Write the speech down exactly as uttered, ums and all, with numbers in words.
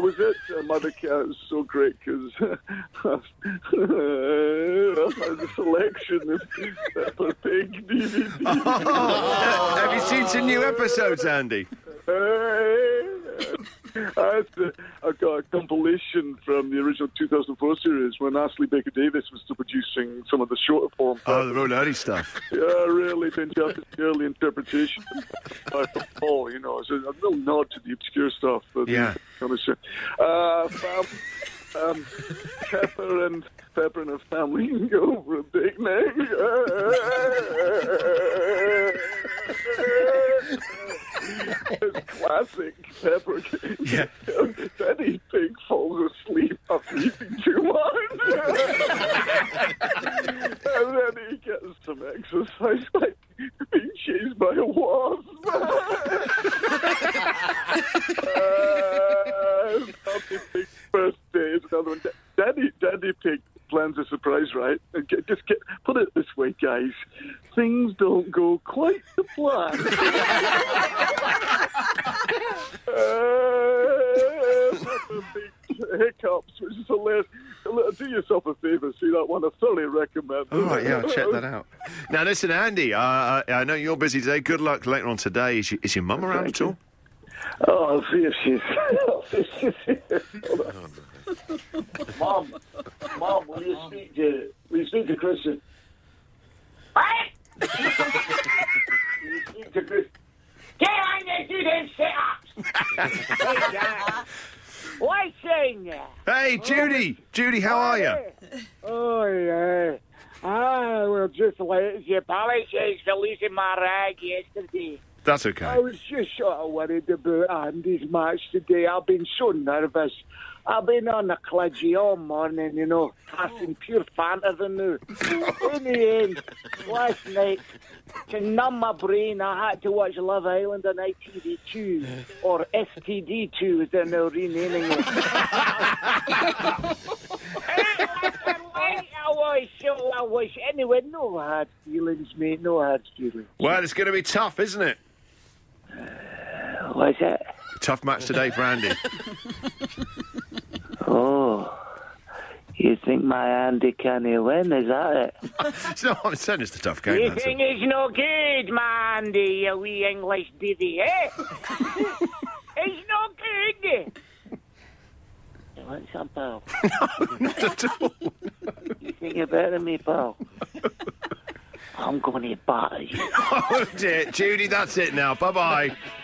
was it. Uh, Mother Cat was so great because uh, the selection of Peppa Pig D V Ds. Oh, have you seen some new episodes, Andy? Uh, I had to, I got a compilation from the original two thousand four series when Ashley Baker Davis was still producing some of the shorter form. Oh, the real early stuff. Yeah, really fantastic early interpretation by Paul, you know. It's a, a real nod to the obscure stuff. But Yeah. The, uh, fam, um, Pepper and Pepper and her family can go for a picnic. It's classic Pepper. Yeah. Daddy Pig falls asleep after eating too much. And then he gets some exercise, like being chased by a wasp. uh, Daddy Pig's birthday is another one. Daddy, Daddy Pig plans a surprise, right? And get, just get put it this way, guys. Things don't go quite to plan. uh, hiccups, which is hilarious. Do yourself a favour, see that one. I thoroughly recommend it. All right, yeah, I'll check that out. Now, listen, Andy, uh, I know you're busy today. Good luck later on today. Is, you, is your mum around at all? Oh, I'll see if she's... I'll see if she's here. Mom, Mom, will you speak to... Will you speak to Christian? What? Will you speak to Christian? Get on there, do them sit-ups! What's in there? Hey, Judy! Judy, how are you? Oh, yeah. I will just let you apologize for losing my rag yesterday. That's okay. I was just sort of worried about Andy's match today. I've been so nervous. I've been on the kludgy all morning, you know, passing pure fantasy now. In the end, last night, to numb my brain, I had to watch Love Island on I T V two, or S T D two as they're now renaming it. I was, so I was. Anyway, no hard feelings, mate, no hard feelings. Well, it's going to be tough, isn't it? What's that? Tough match today for Andy. Oh, you think my Andy can't win, is that it? It's not, I'm saying it's a tough game. You That's think it. it's no good, my Andy, you wee English divvy, eh? It's no good. You want some, pal? No, not at all. You think you're better than me, pal? I'm going to batter you. Oh, dear. Judy, that's it now. Bye-bye.